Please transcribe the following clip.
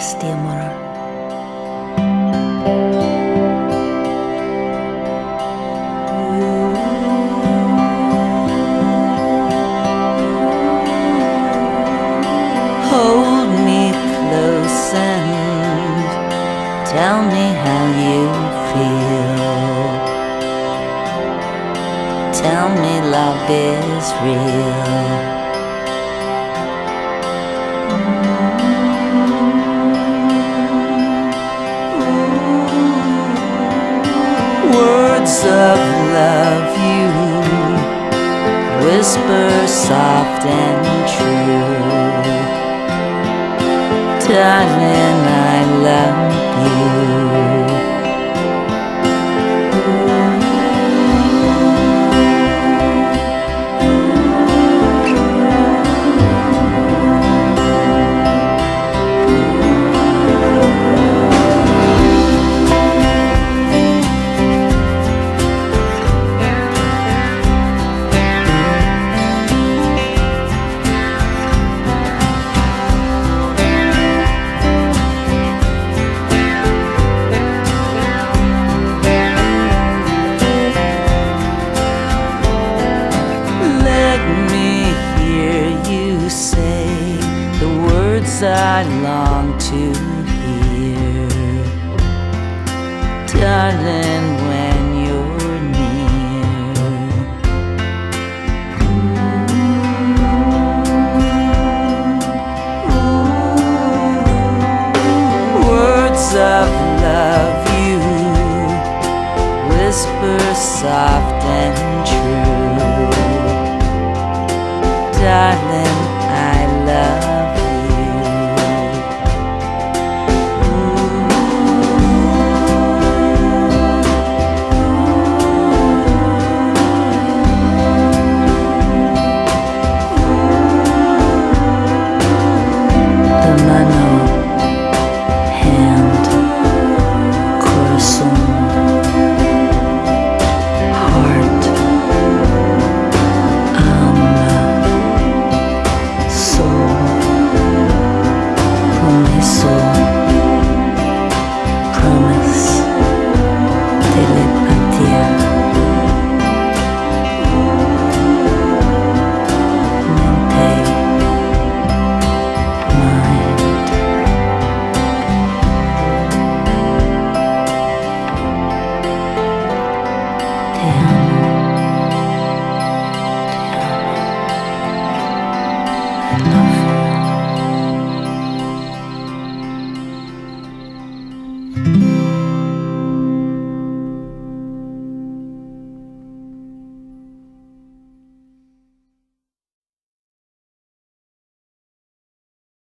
pasti, amor. Hold me close and tell me how you feel. Tell me love is real. Words of love you whisper soft and true. Darling, I love you. I long to hear, darling, when you're near. Words of love you whisper soft and true. Darling, I love love.